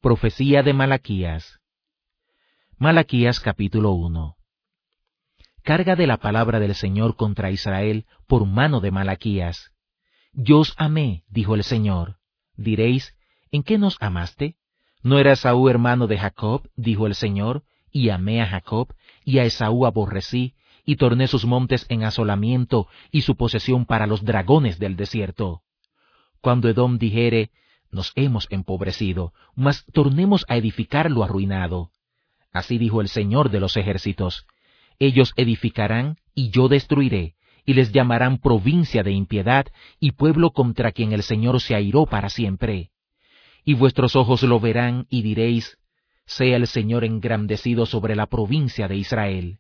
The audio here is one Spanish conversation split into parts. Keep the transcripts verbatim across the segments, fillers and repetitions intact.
Profecía de Malaquías. Malaquías capítulo uno. Carga de la palabra del Señor contra Israel por mano de Malaquías. Yo os amé, dijo el Señor. Diréis, ¿en qué nos amaste? ¿No era Esaú hermano de Jacob? Dijo el Señor, y amé a Jacob, y a Esaú aborrecí, y torné sus montes en asolamiento, y su posesión para los dragones del desierto. Cuando Edom dijere, nos hemos empobrecido, mas tornemos a edificar lo arruinado. Así dijo el Señor de los ejércitos, ellos edificarán, y yo destruiré, y les llamarán provincia de impiedad, y pueblo contra quien el Señor se airó para siempre. Y vuestros ojos lo verán, y diréis, sea el Señor engrandecido sobre la provincia de Israel.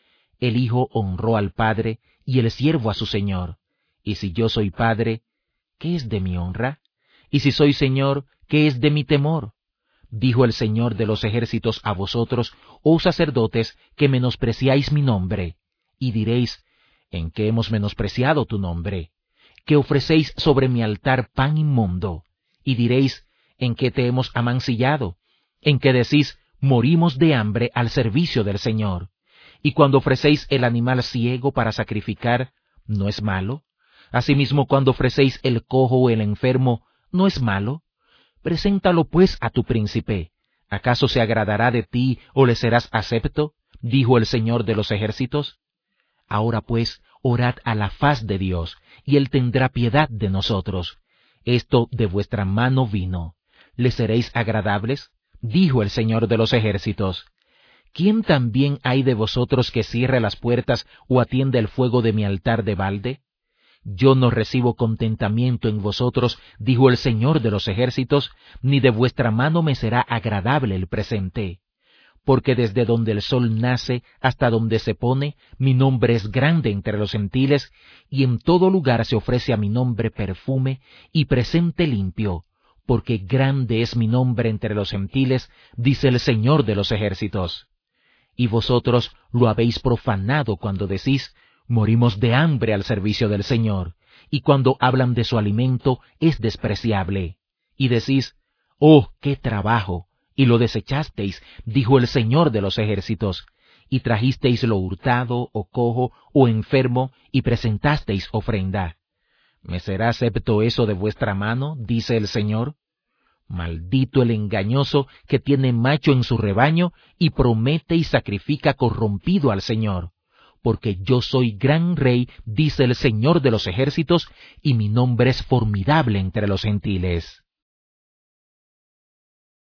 El Hijo honró al Padre, y el siervo a su Señor. Y si yo soy Padre, ¿qué es de mi honra? Y si soy Señor, ¿qué es de mi temor? Dijo el Señor de los ejércitos a vosotros, oh sacerdotes, que menospreciáis mi nombre. Y diréis, ¿en qué hemos menospreciado tu nombre? Que ofrecéis sobre mi altar pan inmundo. Y diréis, ¿en qué te hemos amancillado? En que decís, morimos de hambre al servicio del Señor. Y cuando ofrecéis el animal ciego para sacrificar, ¿no es malo? Asimismo, cuando ofrecéis el cojo o el enfermo, ¿no es malo? Preséntalo pues a tu príncipe. ¿Acaso se agradará de ti o le serás acepto? Dijo el Señor de los ejércitos. Ahora pues, orad a la faz de Dios, y él tendrá piedad de nosotros. Esto de vuestra mano vino. ¿Le seréis agradables? Dijo el Señor de los ejércitos. ¿Quién también hay de vosotros que cierre las puertas o atienda el fuego de mi altar de balde? Yo no recibo contentamiento en vosotros, dijo el Señor de los ejércitos, ni de vuestra mano me será agradable el presente. Porque desde donde el sol nace hasta donde se pone, mi nombre es grande entre los gentiles, y en todo lugar se ofrece a mi nombre perfume y presente limpio, porque grande es mi nombre entre los gentiles, dice el Señor de los ejércitos. Y vosotros lo habéis profanado cuando decís, morimos de hambre al servicio del Señor, y cuando hablan de su alimento es despreciable. Y decís, ¡oh, qué trabajo! Y lo desechasteis, dijo el Señor de los ejércitos, y trajisteis lo hurtado, o cojo, o enfermo, y presentasteis ofrenda. ¿Me será acepto eso de vuestra mano? Dice el Señor. Maldito el engañoso que tiene macho en su rebaño, y promete y sacrifica corrompido al Señor. Porque yo soy gran rey, dice el Señor de los ejércitos, y mi nombre es formidable entre los gentiles.